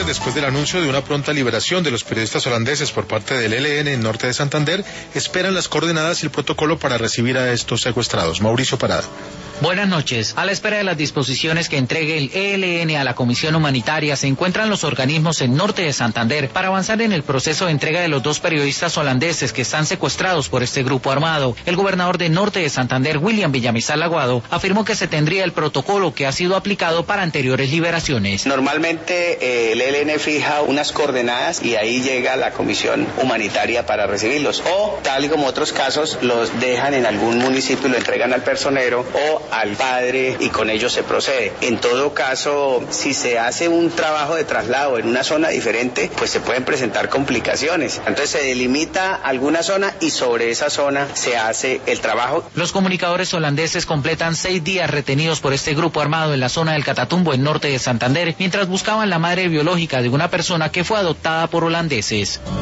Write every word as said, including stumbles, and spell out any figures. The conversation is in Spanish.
autoridades, después del anuncio de una pronta liberación de los periodistas holandeses por parte del E L N en norte de Santander, esperan las coordenadas y el protocolo para recibir a estos secuestrados. Mauricio Parada. Buenas noches. A la espera de las disposiciones que entregue el E L N a la Comisión Humanitaria, se encuentran los organismos en norte de Santander para avanzar en el proceso de entrega de los dos periodistas holandeses que están secuestrados por este grupo armado. El gobernador de norte de Santander, William Villamizar Aguado, afirmó que se tendría el protocolo que ha sido aplicado para anteriores liberaciones. Normalmente eh, el E L N fija unas coordenadas y ahí llega la Comisión Humanitaria para recibirlos. O, tal y como otros casos, los dejan en algún municipio y lo entregan al personero o al padre y con ello se procede. En todo caso, si se hace un trabajo de traslado en una zona diferente, pues se pueden presentar complicaciones. Entonces se delimita alguna zona y sobre esa zona se hace el trabajo. Los comunicadores holandeses completan seis días retenidos por este grupo armado en la zona del Catatumbo, en norte de Santander, mientras buscaban la madre biológica de una persona que fue adoptada por holandeses.